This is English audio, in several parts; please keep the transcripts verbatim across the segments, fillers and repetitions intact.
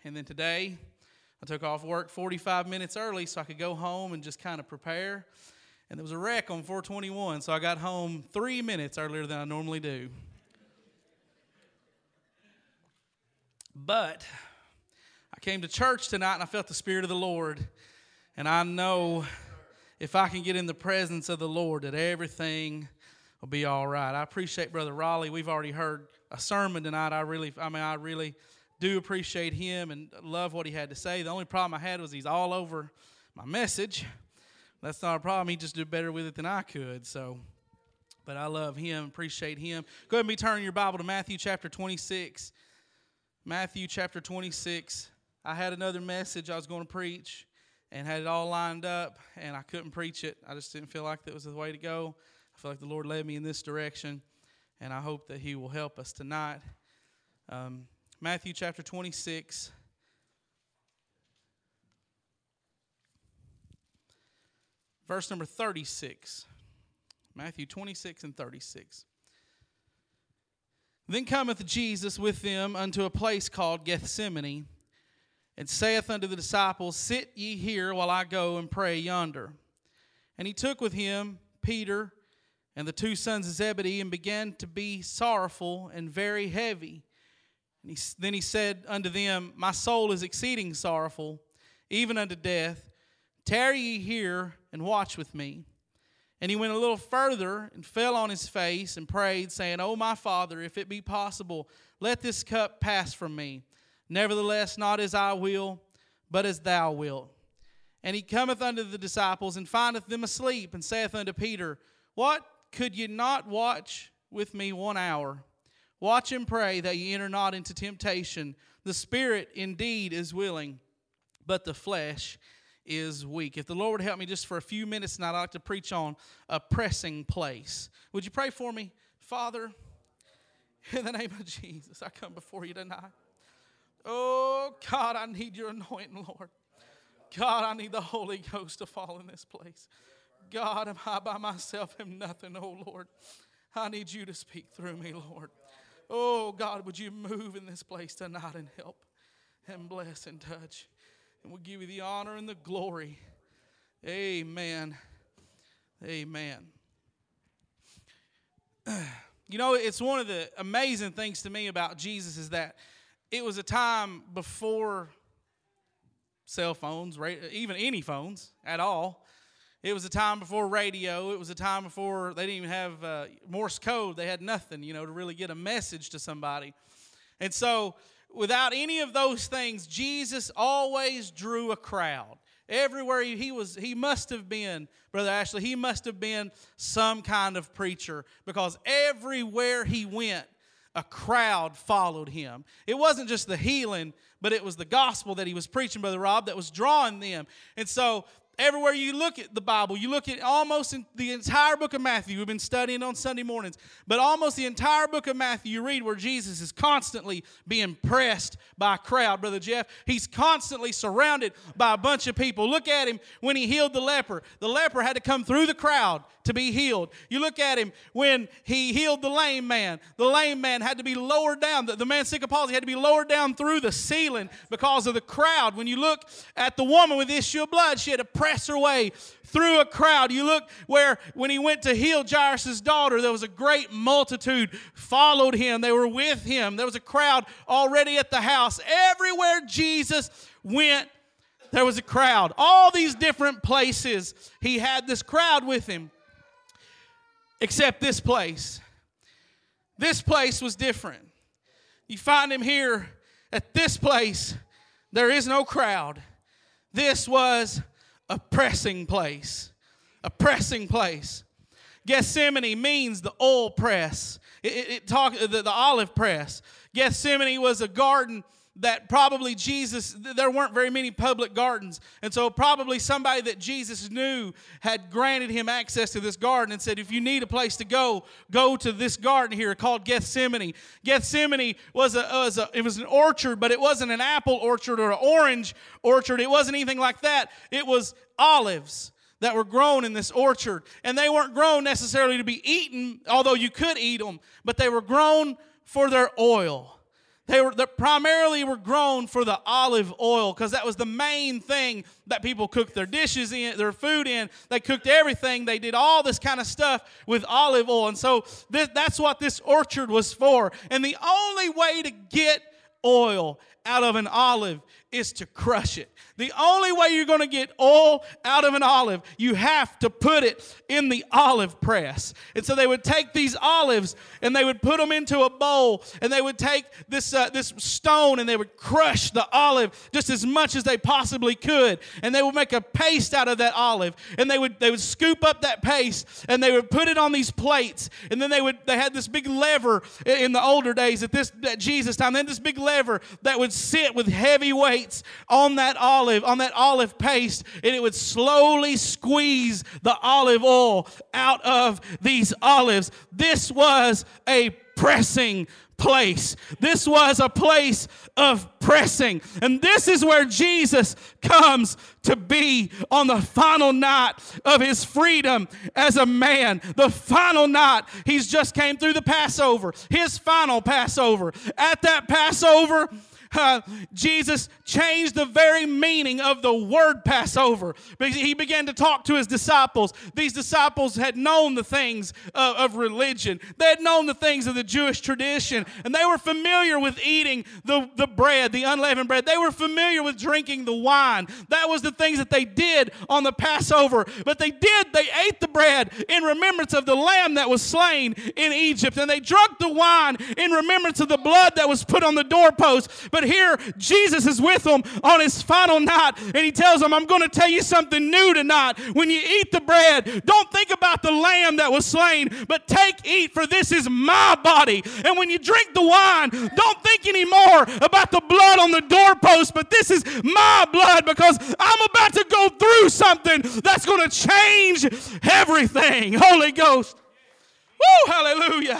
And then today, I took off work forty-five minutes early so I could go home and just kind of prepare. And there was a wreck on four twenty-one, so I got home three minutes earlier than I normally do. But I came to church tonight and I felt the Spirit of the Lord. And I know if I can get in the presence of the Lord that everything will be all right. I appreciate Brother Raleigh. We've already heard a sermon tonight. I really, I mean, I really do appreciate him and love what he had to say. The only problem I had was he's all over my message. That's not a problem. He just did better with it than I could. So, but I love him, appreciate him. Go ahead and be turning your Bible to Matthew chapter twenty-six. Matthew chapter twenty-six. I had another message I was going to preach and had it all lined up, and I couldn't preach it. I just didn't feel like that was the way to go. I feel like the Lord led me in this direction, and I hope that he will help us tonight. Um, Matthew chapter twenty-six. Verse number thirty-six. Matthew twenty-six and thirty-six. Then cometh Jesus with them unto a place called Gethsemane, and saith unto the disciples, Sit ye here while I go and pray yonder. And he took with him Peter and the two sons of Zebedee, and began to be sorrowful and very heavy. And he, then he said unto them, My soul is exceeding sorrowful, even unto death. Tarry ye here and watch with me. And he went a little further and fell on his face and prayed, saying, O my Father, if it be possible, let this cup pass from me. Nevertheless, not as I will, but as thou wilt. And he cometh unto the disciples, and findeth them asleep, and saith unto Peter, What, could ye not watch with me one hour? Watch and pray that ye enter not into temptation. The spirit indeed is willing, but the flesh is weak. If the Lord would help me just for a few minutes tonight, I'd like to preach on a pressing place. Would you pray for me? Father, in the name of Jesus, I come before you tonight. Oh, God, I need your anointing, Lord. God, I need the Holy Ghost to fall in this place. God, am I by myself am nothing, oh Lord. I need you to speak through me, Lord. Oh, God, would you move in this place tonight and help and bless and touch. And we'll give you the honor and the glory. Amen. Amen. You know, it's one of the amazing things to me about Jesus is that it was a time before cell phones, even any phones at all. It was a time before radio. It was a time before they didn't even have uh, Morse code. They had nothing, you know, to really get a message to somebody. And so without any of those things, Jesus always drew a crowd. Everywhere he, he was, he must have been, Brother Ashley, he must have been some kind of preacher, because everywhere he went, a crowd followed him. It wasn't just the healing, but it was the gospel that he was preaching, Brother Rob, that was drawing them. And so everywhere you look at the Bible, you look at almost in the entire book of Matthew. We've been studying on Sunday mornings. But almost the entire book of Matthew, you read where Jesus is constantly being pressed by a crowd, Brother Jeff. He's constantly surrounded by a bunch of people. Look at him when he healed the leper. The leper had to come through the crowd to be healed. You look at him when he healed the lame man. The lame man had to be lowered down. The, the man sick of palsy had to be lowered down through the ceiling because of the crowd. When you look at the woman with the issue of blood, she had to press her way through a crowd. You look where when he went to heal Jairus' daughter, there was a great multitude followed him. They were with him. There was a crowd already at the house. Everywhere Jesus went, there was a crowd. All these different places, he had this crowd with him. Except this place. This place was different. You find him here at this place. There is no crowd. This was a pressing place. A pressing place. Gethsemane means the oil press. It, it, it talk, the, the olive press. Gethsemane was a garden that probably Jesus, there weren't very many public gardens. And so probably somebody that Jesus knew had granted him access to this garden and said, if you need a place to go, go to this garden here called Gethsemane. Gethsemane was a, was a it was an orchard, but it wasn't an apple orchard or an orange orchard. It wasn't anything like that. It was olives that were grown in this orchard. And they weren't grown necessarily to be eaten, although you could eat them, but they were grown for their oil. They were they primarily were grown for the olive oil, because that was the main thing that people cooked their dishes in, their food in. They cooked everything. They did all this kind of stuff with olive oil. And so this, that's what this orchard was for. And the only way to get oil out of an olive is to crush it. The only way you're going to get oil out of an olive, you have to put it in the olive press. And so they would take these olives and they would put them into a bowl, and they would take this uh, this stone and they would crush the olive just as much as they possibly could, and they would make a paste out of that olive, and they would they would scoop up that paste and they would put it on these plates, and then they would they had this big lever in the older days at this at Jesus time. They had this big lever that would sit with heavy weights on that olive. on that olive paste, and it would slowly squeeze the olive oil out of these olives. This was a pressing place. This was a place of pressing. And this is where Jesus comes to be on the final night of his freedom as a man. The final night. He's just came through the Passover. His final Passover. At that Passover, Uh, Jesus changed the very meaning of the word Passover. He began to talk to his disciples. These disciples had known the things uh, of religion. They had known the things of the Jewish tradition, and they were familiar with eating the, the bread, the unleavened bread. They were familiar with drinking the wine. That was the things that they did on the Passover. But they did, they ate the bread in remembrance of the lamb that was slain in Egypt, and they drank the wine in remembrance of the blood that was put on the doorpost. But here, Jesus is with them on his final night, and he tells them, I'm going to tell you something new tonight. When you eat the bread, don't think about the lamb that was slain, but take, eat, for this is my body. And when you drink the wine, don't think anymore about the blood on the doorpost, but this is my blood, because I'm about to go through something that's going to change everything. Holy Ghost. Woo, hallelujah.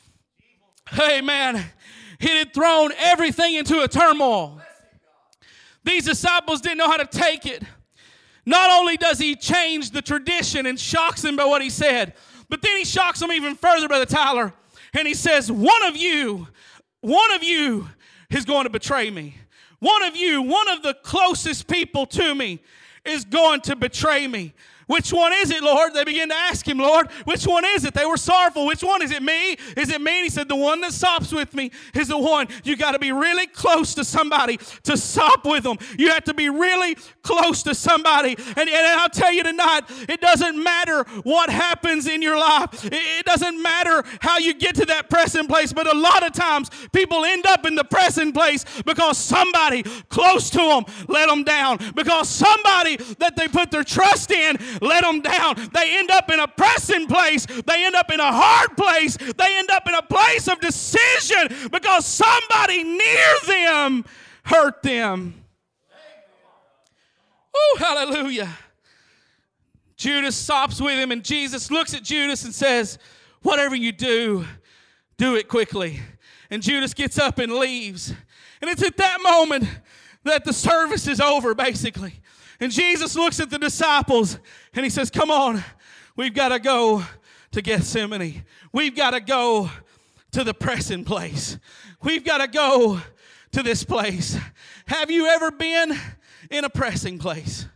Amen. He had thrown everything into a turmoil. These disciples didn't know how to take it. Not only does he change the tradition and shocks them by what he said, but then he shocks them even further, Brother Tyler. And he says, one of you, one of you is going to betray me. One of you, one of the closest people to me is going to betray me. Which one is it, Lord? They began to ask him, Lord, which one is it? They were sorrowful. Which one? Is it me? Is it me? And he said, the one that sops with me is the one. You got to be really close to somebody to sop with them. You have to be really close to somebody. And, and I'll tell you tonight, it doesn't matter what happens in your life. It, it doesn't matter how you get to that pressing place. But a lot of times, people end up in the pressing place because somebody close to them let them down. Because somebody that they put their trust in let them down. They end up in a pressing place. They end up in a hard place. They end up in a place of decision because somebody near them hurt them. Oh, hallelujah. Judas sops with him, and Jesus looks at Judas and says, whatever you do, do it quickly. And Judas gets up and leaves. And it's at that moment that the service is over, basically. And Jesus looks at the disciples and he says, come on, we've got to go to Gethsemane. We've got to go to the pressing place. We've got to go to this place. Have you ever been in a pressing place?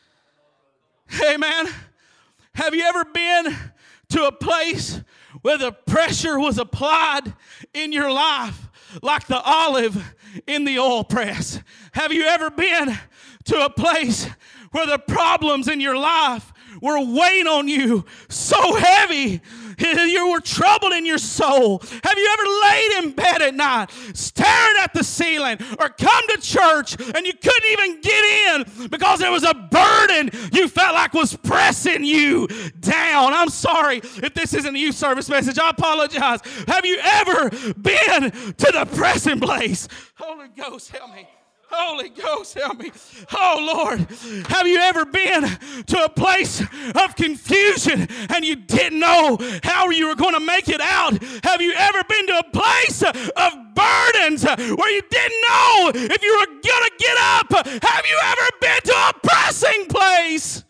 Amen. Have you ever been to a place where the pressure was applied in your life like the olive in the oil press? Have you ever been to a place where the problems in your life were weighing on you so heavy, you were troubled in your soul? Have you ever laid in bed at night staring at the ceiling, or come to church and you couldn't even get in because there was a burden you felt like was pressing you down? I'm sorry if this isn't a youth service message. I apologize. Have you ever been to the pressing place? Holy Ghost, help me. Holy Ghost, help me. Oh, Lord, have you ever been to a place of confusion and you didn't know how you were going to make it out? Have you ever been to a place of burdens where you didn't know if you were going to get up? Have you ever been to a pressing place?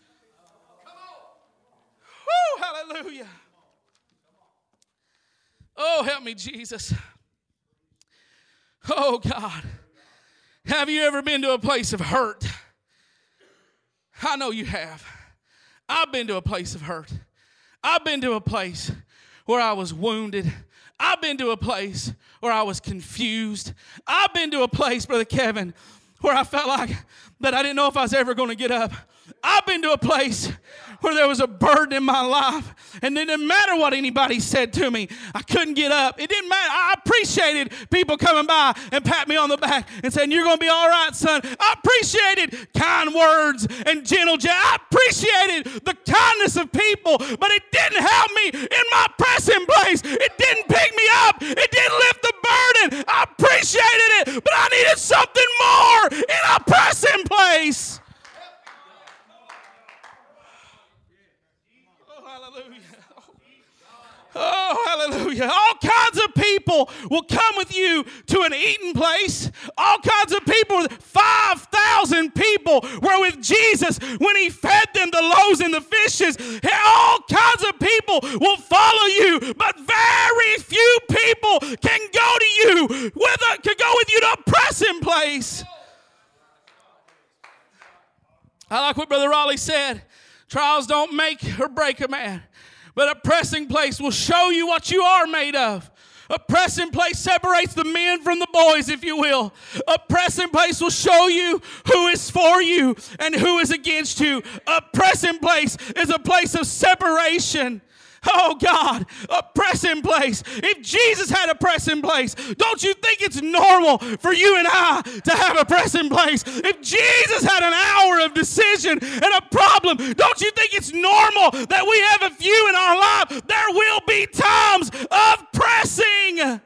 Woo, hallelujah. Oh, help me, Jesus. Oh, God. Have you ever been to a place of hurt? I know you have. I've been to a place of hurt. I've been to a place where I was wounded. I've been to a place where I was confused. I've been to a place, Brother Kevin, where I felt like that I didn't know if I was ever going to get up. I've been to a place where there was a burden in my life, and it didn't matter what anybody said to me. I couldn't get up. It didn't matter. I appreciated people coming by and pat me on the back and saying, "You're going to be all right, son." I appreciated kind words and gentle gesture. I appreciated the kindness of people, but it didn't help me in my pressing place. It didn't pick me up. It didn't lift the burden. I appreciated it, but I needed something more in a pressing place. Oh, hallelujah. All kinds of people will come with you to an eating place. All kinds of people, five thousand people were with Jesus when he fed them the loaves and the fishes. All kinds of people will follow you, but very few people can go to you with a, can go with you to a pressing place. I like what Brother Raleigh said. Trials don't make or break a man, but a pressing place will show you what you are made of. A pressing place separates the men from the boys, if you will. A pressing place will show you who is for you and who is against you. A pressing place is a place of separation. Oh, God, a pressing place. If Jesus had a pressing place, don't you think it's normal for you and I to have a pressing place? If Jesus had an hour of decision and a problem, don't you think it's normal that we have a few in our life? There will be times of pressing.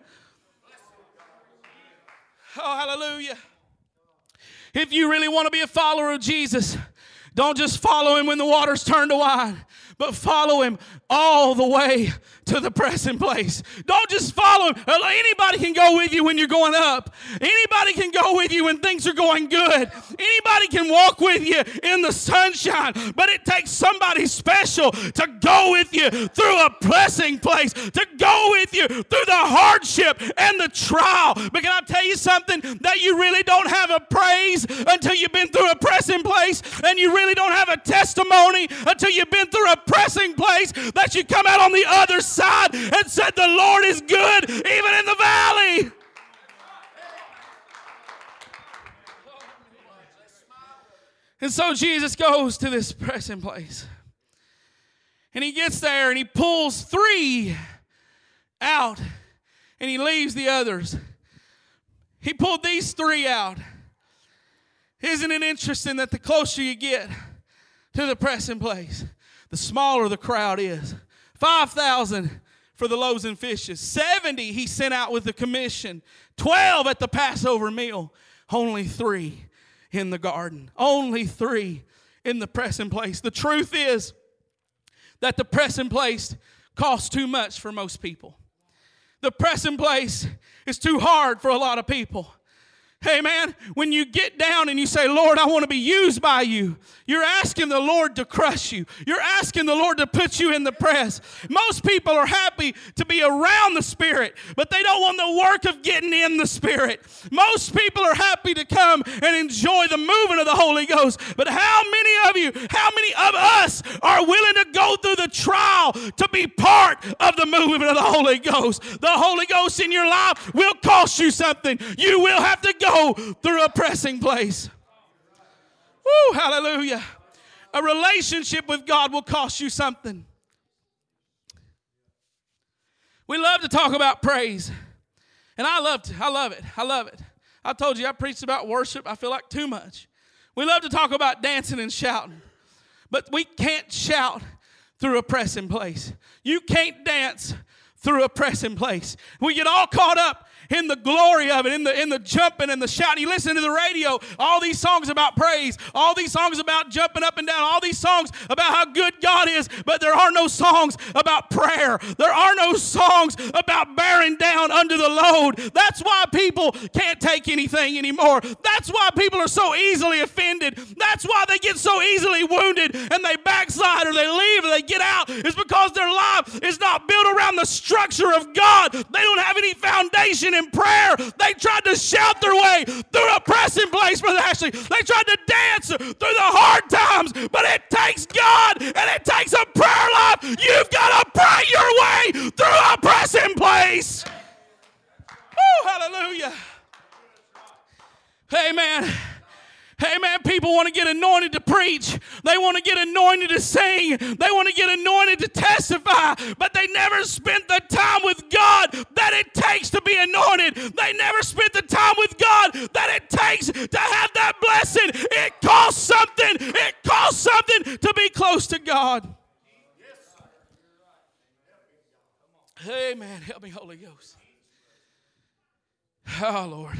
Oh, hallelujah. If you really want to be a follower of Jesus, don't just follow him when the waters turn to wine, but follow him all the way to the pressing place. Don't just follow him. Anybody can go with you when you're going up. Anybody can go with you when things are going good. Anybody can walk with you in the sunshine, but it takes somebody special to go with you through a pressing place, to go with you through the hardship and the trial. But can I tell you something? That you really don't have a praise until you've been through a pressing place, and you really don't have a testimony until you've been through a pressing place, that you come out on the other side and said, "The Lord is good even in the valley." And so Jesus goes to this pressing place, and he gets there and he pulls three out and he leaves the others. He pulled these three out. Isn't it interesting that the closer you get to the pressing place, the smaller the crowd is? five thousand for the loaves and fishes. seventy he sent out with the commission. twelve at the Passover meal. Only three in the garden. Only three in the pressing place. The truth is that the pressing place costs too much for most people. The pressing place is too hard for a lot of people. Hey, man, when you get down and you say, "Lord, I want to be used by you," you're asking the Lord to crush you. You're asking the Lord to put you in the press. Most people are happy to be around the Spirit, but they don't want the work of getting in the Spirit. Most people are happy to come and enjoy the movement of the Holy Ghost, but how many of you, how many of us are willing to go through the trial to be part of the movement of the Holy Ghost? The Holy Ghost in your life will cost you something. You will have to go through a pressing place. Woo, hallelujah. A relationship with God will cost you something. We love to talk about praise. And I love to, I love it. I love it. I told you I preached about worship. I feel like too much. We love to talk about dancing and shouting. But we can't shout through a pressing place. You can't dance through a pressing place. We get all caught up in the glory of it, in the in the jumping and the shouting. You listen to the radio, all these songs about praise, all these songs about jumping up and down, all these songs about how good God is, but there are no songs about prayer. There are no songs about bearing down under the load. That's why people can't take anything anymore. That's why people are so easily offended. That's why they get so easily wounded and they backslide or they leave or they get out. It's because their life is not built around the structure of God. They don't have any foundation in prayer. They tried to shout their way through a pressing place, Brother Ashley. They tried to dance through the hard times, but it takes God and it takes a prayer life. You've got to pray your way through a pressing place. Woo, hallelujah. Amen. Amen. People want to get anointed to preach. They want to get anointed to sing. They want to get anointed to testify. But they never spent the time with God that it takes to be anointed. They never spent the time with God that it takes to have that blessing. It costs something. It costs something to be close to God. Amen. Help me, Holy Ghost. Oh, Lord.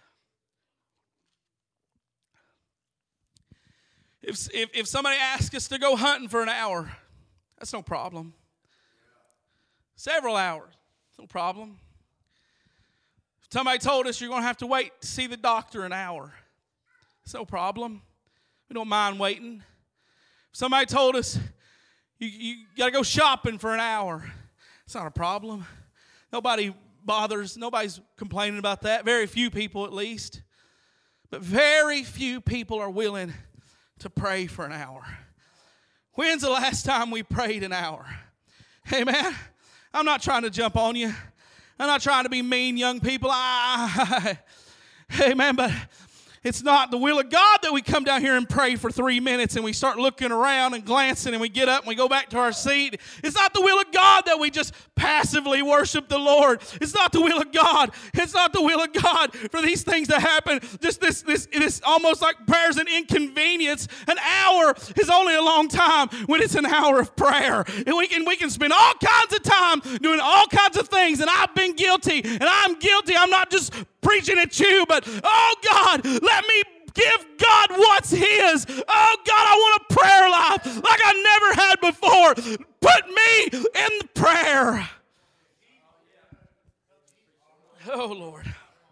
If, if, if somebody asks us to go hunting for an hour, that's no problem. Several hours, no problem. If somebody told us you're going to have to wait to see the doctor an hour, it's no problem. We don't mind waiting. If somebody told us you, you got to go shopping for an hour, it's not a problem. Nobody bothers. Nobody's complaining about that. Very few people, at least. But very few people are willing to pray for an hour. When's the last time we prayed an hour? Amen. I'm not trying to jump on you. I'm not trying to be mean, young people. I, amen. But it's not the will of God that we come down here and pray for three minutes and we start looking around and glancing and we get up and we go back to our seat. It's not the will of God that we just passively worship the Lord. It's not the will of God. It's not the will of God for these things to happen. Just this, this, this almost like prayer's an inconvenience. An hour is only a long time when it's an hour of prayer. And we can, we can spend all kinds of time doing all kinds of things. And I've been guilty. And I'm guilty. I'm not just preaching at you, but oh God, let me give God what's His. Oh God, I want a prayer life like I never had before. Put me in the prayer. Oh Lord.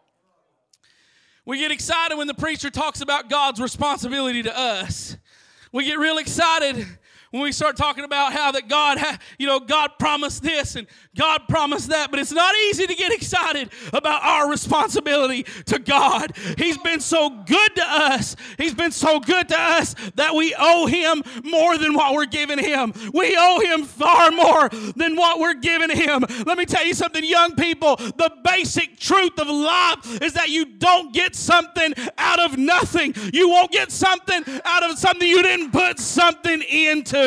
We get excited when the preacher talks about God's responsibility to us. We get real excited when we start talking about how that God, ha- you know, God promised this and God promised that, but it's not easy to get excited about our responsibility to God. He's been so good to us. He's been so good to us that we owe Him more than what we're giving Him. We owe Him far more than what we're giving Him. Let me tell you something, young people. The basic truth of life is that you don't get something out of nothing. You won't get something out of something you didn't put something into.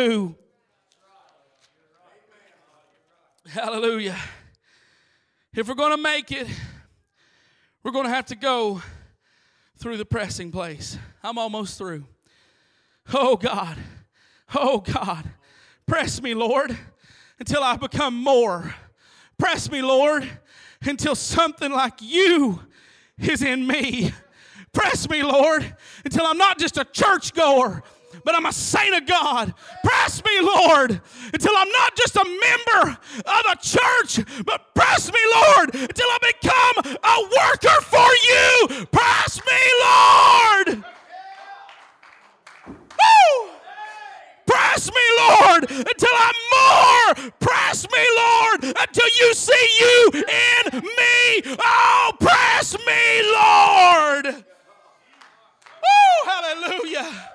Hallelujah. If we're going to make it, we're going to have to go through the pressing place. I'm almost through. Oh God. Oh God. Press me, Lord, until I become more. Press me, Lord, until something like you is in me. Press me, Lord, until I'm not just a churchgoer, but I'm a saint of God. Press me, Lord, until I'm not just a member of a church, but press me, Lord, until I become a worker for you. Press me, Lord. Woo! Press me, Lord, until I'm more. Press me, Lord, until you see you in me. Oh, press me, Lord. Woo! Hallelujah.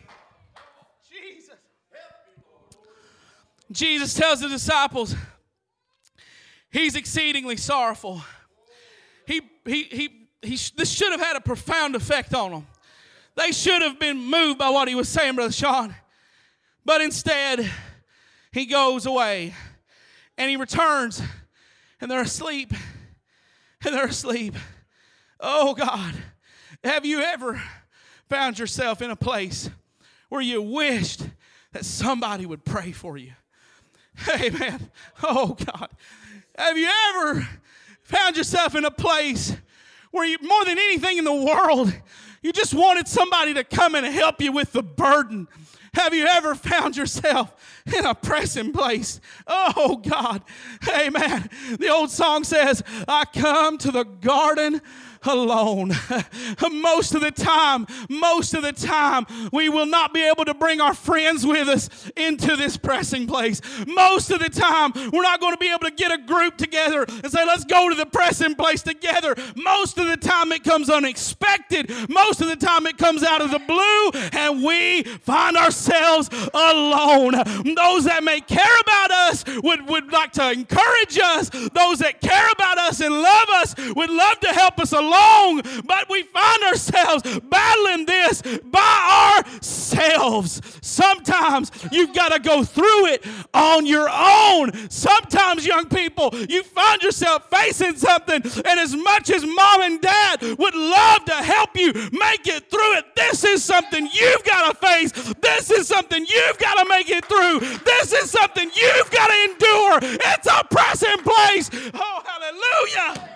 Jesus tells the disciples He's exceedingly sorrowful. He, he, he, he, this should have had a profound effect on them. They should have been moved by what He was saying, Brother Sean. But instead, He goes away and He returns and they're asleep. And they're asleep. Oh God, have you ever found yourself in a place where you wished that somebody would pray for you? Amen. Oh God. Have you ever found yourself in a place where you, more than anything in the world, you just wanted somebody to come and help you with the burden? Have you ever found yourself in a pressing place? Oh God. Amen. The old song says, I come to the garden alone. Most of the time, most of the time, we will not be able to bring our friends with us into this pressing place. Most of the time, we're not going to be able to get a group together and say, let's go to the pressing place together. Most of the time, it comes unexpected. Most of the time, it comes out of the blue, and we find ourselves alone. Those that may care about us would, would like to encourage us. Those that care about us and love us would love to help us along, but we find ourselves battling this by ourselves. Sometimes you've got to go through it on your own. Sometimes, young people, you find yourself facing something, and as much as mom and dad would love to help you make it through it, this is something you've got to face. This is something you've got to make it through. This is something you've got to endure. It's a pressing place. Oh, hallelujah.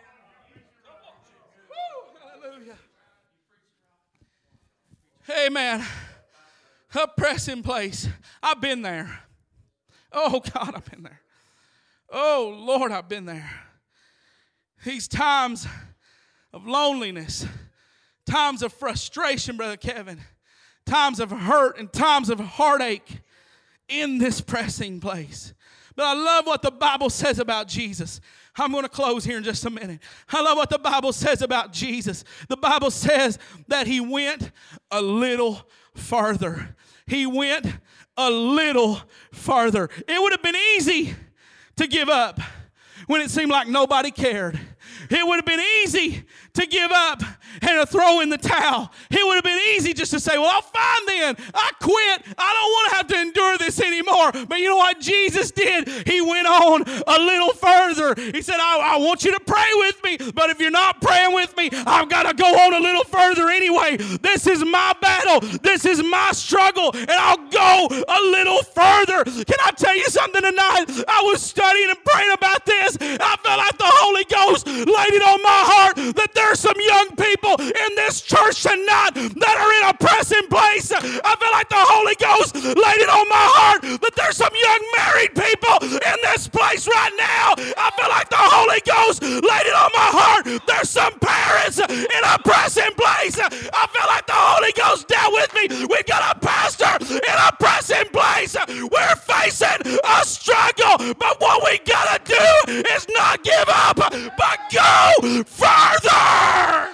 Amen. A pressing place. I've been there. Oh, God, I've been there. Oh, Lord, I've been there. These times of loneliness, times of frustration, Brother Kevin, times of hurt and times of heartache in this pressing place. But I love what the Bible says about Jesus. I'm going to close here in just a minute. I love what the Bible says about Jesus. The Bible says that he went a little farther. He went a little farther. It would have been easy to give up when it seemed like nobody cared. It would have been easy to give up and to throw in the towel. It would have been easy just to say, well, I'll fine then. I quit. I don't want to have to endure this anymore. But you know what Jesus did? He went on a little further. He said, I, I want you to pray with me, but if you're not praying with me, I've got to go on a little further anyway. This is my battle. This is my struggle, and I'll go a little further. Can I tell you something tonight? I was studying and praying about this. I felt like the Holy Ghost laid it on my heart that there's some young people in this church tonight that are in a pressing place. I feel like the Holy Ghost laid it on my heart that there's some young married people in this place right now. I feel like the Holy Ghost laid it on my heart. There's some parents in a pressing place. I feel like the Holy Ghost dealt with me. We've got a pastor in a pressing place. We're facing a struggle, but what we gotta do is not give up, but go further.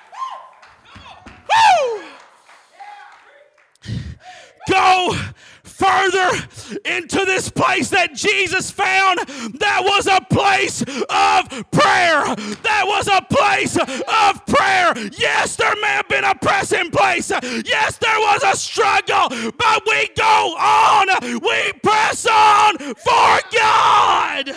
Woo! Go further into this place that Jesus found. That was a place of prayer. That was a place of prayer. Yes, there may have been a pressing place. Yes, there was a struggle, but we go on. We press on for God.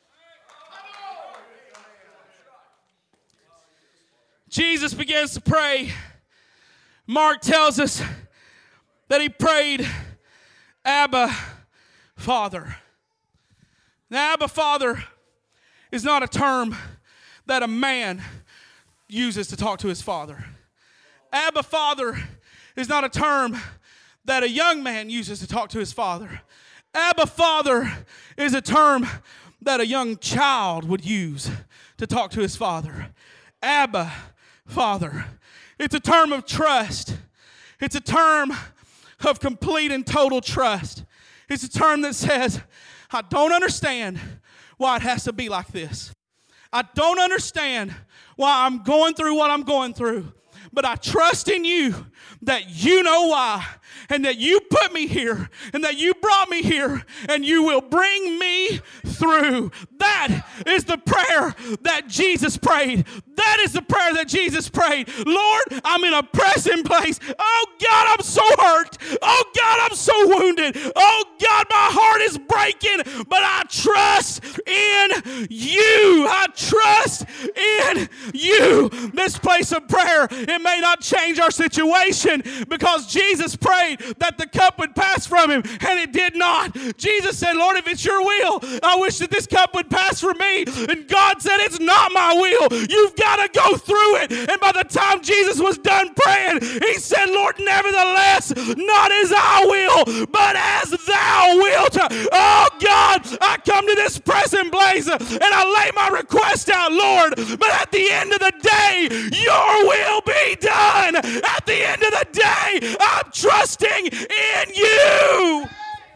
Jesus begins to pray. Mark tells us that he prayed, Abba, Father. Now, Abba, Father is not a term that a man uses to talk to his father. Abba, Father is not a term that a young man uses to talk to his father. Abba, Father is a term that a young child would use to talk to his father. Abba, Father. It's a term of trust. It's a term of complete and total trust. It's a term that says, I don't understand why it has to be like this. I don't understand why I'm going through what I'm going through. But I trust in you that you know why, and that you put me here, and that you brought me here, and you will bring me through. That is the prayer that Jesus prayed. That is the prayer that Jesus prayed. Lord, I'm in a pressing place. Oh, God, I'm so hurt. Oh, God, I'm so wounded. Oh, God, my heart is breaking, but I trust in you. I trust in you. This place of prayer, it may not change our situation because Jesus prayed that the cup would pass from him, and it did not. Jesus said, Lord, if it's your will, I wish that this cup would pass from me. And God said, it's not my will. You've got to go through it. And by the time Jesus was done praying, he said, Lord, nevertheless, not as I will, but as thou wilt. Oh, Oh, God, I come to this pressing place and I lay my request out, Lord. But at the end of the day, your will be done. At the end of the day, I'm trusting in you.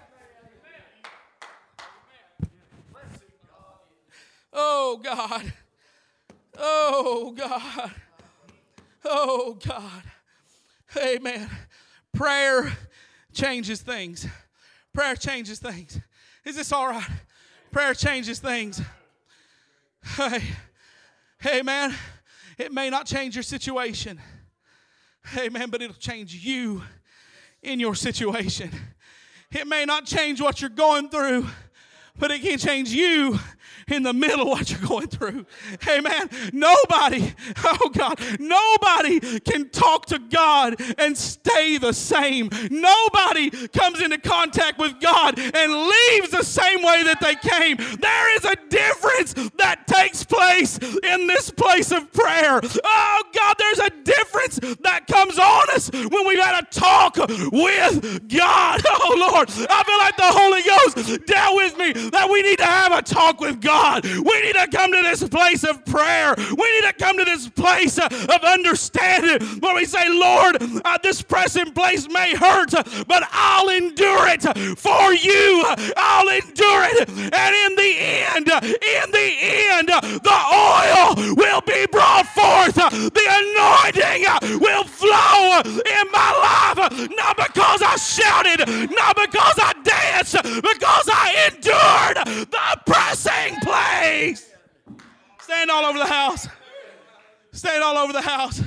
Oh, God. Oh, God. Oh, God. Amen. Prayer changes things. Prayer changes things. Is this all right? Prayer changes things. Hey, hey, man, it may not change your situation. Hey, man, but it'll change you in your situation. It may not change what you're going through, but it can change you in the middle of what you're going through. Amen. Nobody, oh God, nobody can talk to God and stay the same. Nobody comes into contact with God and leaves the same way that they came. There is a difference that takes place in this place of prayer. Oh God, there's a difference that comes on us when we've had a talk with God. Oh Lord, I feel like the Holy Ghost dealt with me that we need to have a talk with God. We need to come to this place of prayer. We need to come to this place uh, of understanding where we say, Lord, uh, this pressing place may hurt, uh, but I'll endure it for you. I'll endure it. And in the end, uh, in the end, uh, the oil will be brought forth. Uh, the anointing uh, will flow uh, in my life. Uh, not because I shouted, not because I danced, because I endured the pressing place. Stand all over the house. Stand all over the house.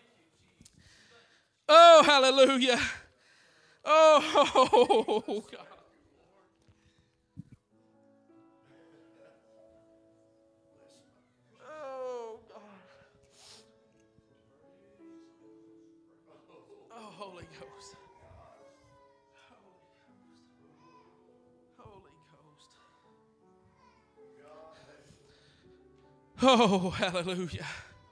Oh, hallelujah. Oh, God. Oh, God. Oh, Holy Ghost. Holy Ghost. Oh, hallelujah.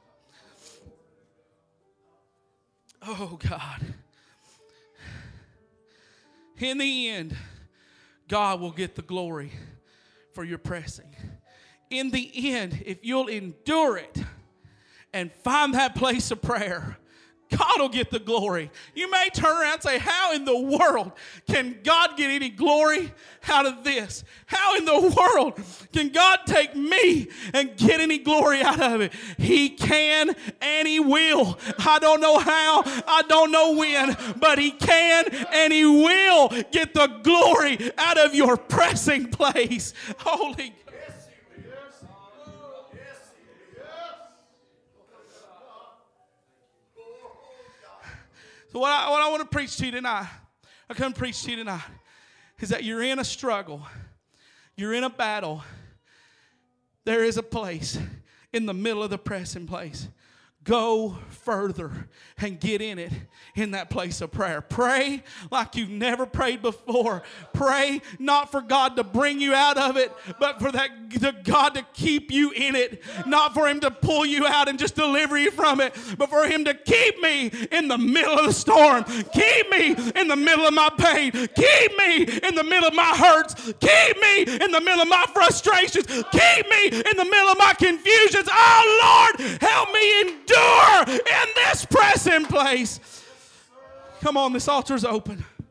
Oh, God. In the end, God will get the glory for your pressing. In the end, if you'll endure it and find that place of prayer, God will get the glory. You may turn around and say, how in the world can God get any glory out of this? How in the world can God take me and get any glory out of it? He can and He will. I don't know how, I don't know when, but He can and He will get the glory out of your pressing place. Holy God. So what I, what I want to preach to you tonight, I come preach to you tonight, is that you're in a struggle. You're in a battle. There is a place in the middle of the pressing place. Go further and get in it in that place of prayer. Pray like you've never prayed before. Pray not for God to bring you out of it, but for that the God to keep you in it. Not for Him to pull you out and just deliver you from it, but for Him to keep me in the middle of the storm. Keep me in the middle of my pain. Keep me in the middle of my hurts. Keep me in the middle of my frustrations. Keep me in the middle of my confusions. Oh, Lord, help me endure in this pressing place. Come on, this altar's open.